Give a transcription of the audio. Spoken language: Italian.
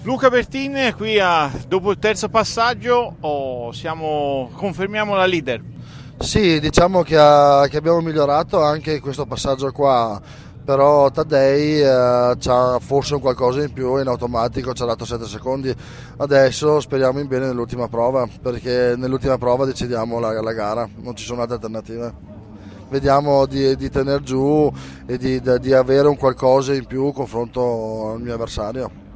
Luca Bertin qui dopo il terzo passaggio confermiamo la leader. Sì, diciamo che abbiamo migliorato anche questo passaggio qua, però Taddei c'ha forse un qualcosa in più, in automatico ci ha dato 7 secondi. Adesso speriamo in bene nell'ultima prova, perché nell'ultima prova decidiamo la gara, non ci sono altre alternative. Vediamo di tenere giù e di avere un qualcosa in più confronto al mio avversario.